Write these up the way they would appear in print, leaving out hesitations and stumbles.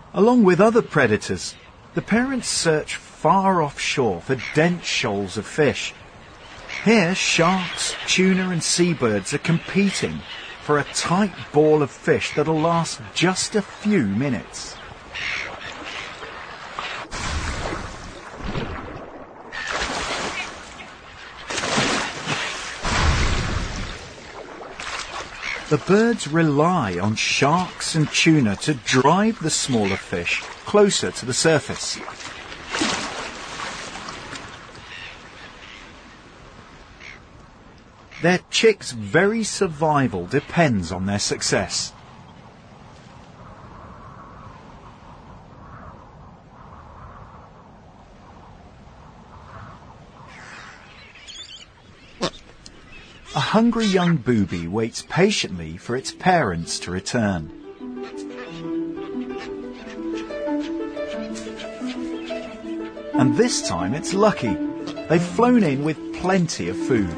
Along with other predators, the parents search far offshore for dense shoals of fish. Here, sharks, tuna and seabirds are competing for a tight ball of fish that'll last just a few minutes. The birds rely on sharks and tuna to drive the smaller fish closer to the surface. Their chicks' very survival depends on their success. A hungry young booby waits patiently for its parents to return. And this time it's lucky. They've flown in with plenty of food.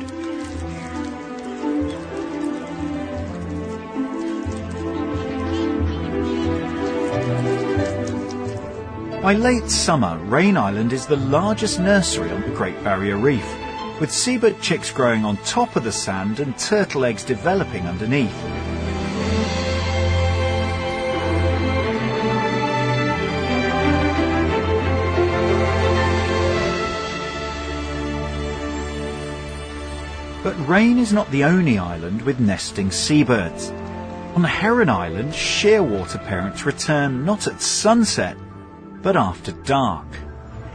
By late summer, Rain Island is the largest nursery on the Great Barrier Reef, with seabird chicks growing on top of the sand and turtle eggs developing underneath. But Rain is not the only island with nesting seabirds. On Heron Island, shearwater parents return not at sunset, but after dark.